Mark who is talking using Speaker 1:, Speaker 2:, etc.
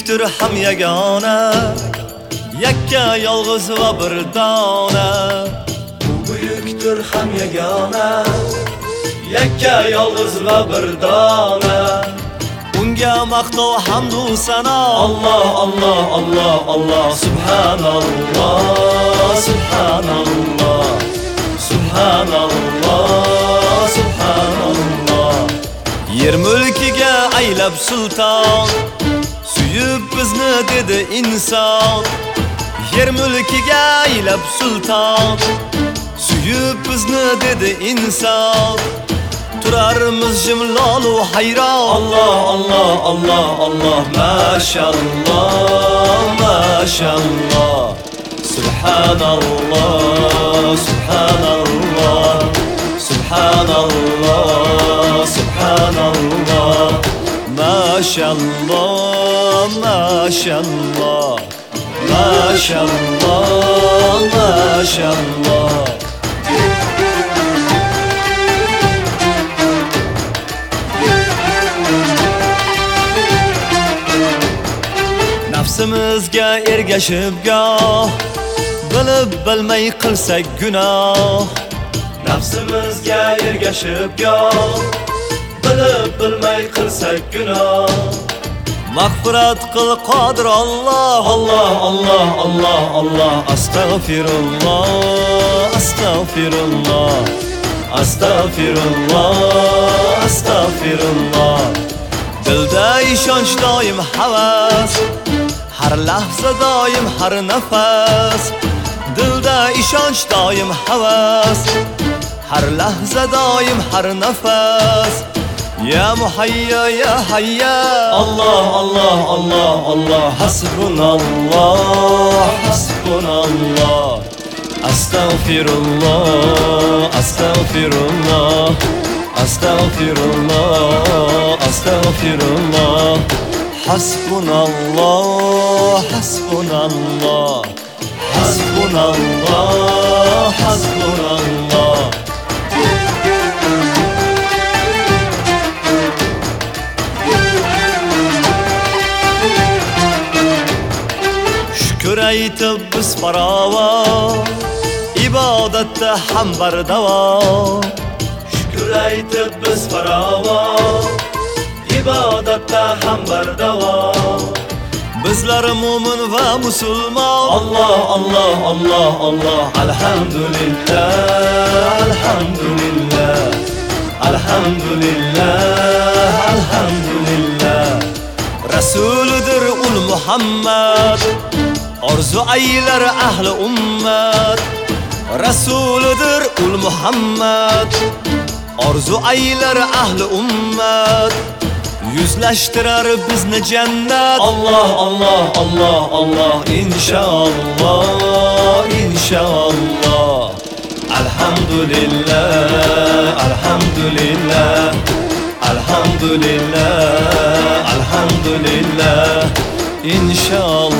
Speaker 1: buyukdir ham yagona, yakka yolg'iz va bir dona. U buyukdir ham yagona, yakka yolg'iz va bir dona. Unga maqtov hamdu sano. Alloh Alloh Alloh Alloh subhanalloh subhanalloh subhanalloh subhanalloh. Yer mulkiga aylab sulton, suyib bizni dedi inson. Yer mulkiga aylab sulton, suyib bizni dedi inson. Turarmiz jimlolu hayron. Alloh Alloh Alloh Alloh maşallah maşallah. Subhanallah subhanallah subhanallah subhanallah. Maşallah maşallah maşallah maşallah. Nafsimizga ergashib goh, bilib bilmay qilsak gunoh. Nafsimizga ergashib goh, bilib bilmay qilsak gunoh. Mag'firat qil qodir Alloh. Alloh Alloh Alloh Alloh. Astagfirullah astagfirullah astagfirullah astagfirullah. Dilda ishonch doim havas, har lahza doim har nafas. Dilda ishonch doim havas, har lahza doim har nafas. Ya muhayya ya hayya. Allah Allah Allah Allah. Hasbunallah hasbunallah. Astagfirullah astagfirullah astagfirullah astagfirullah. Hasbunallah hasbunallah hasbunallah hasbunallah. Shukr aytib biz farovon, ibodatda ham bardavom. Shukr aytib biz farovon, ibodatda ham bardavom. Bizlar mu'min va musulmon. Alloh Alloh Alloh Alloh. Alhamdulillah alhamdulillah alhamdulillah alhamdulillah. Rasulidir ul Muhammad, orzu aylar ahli ummat. Rasulidir ul Muhammad, orzu aylar ahli ummat. Yuzlashtirar bizni jannat. Alloh Alloh Alloh Alloh. Inshaalloh inshaalloh. Alhamdulillah alhamdulillah alhamdulillah alhamdulillah. Inshaalloh.